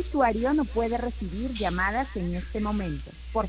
usuario no puede recibir llamadas en este momento. Por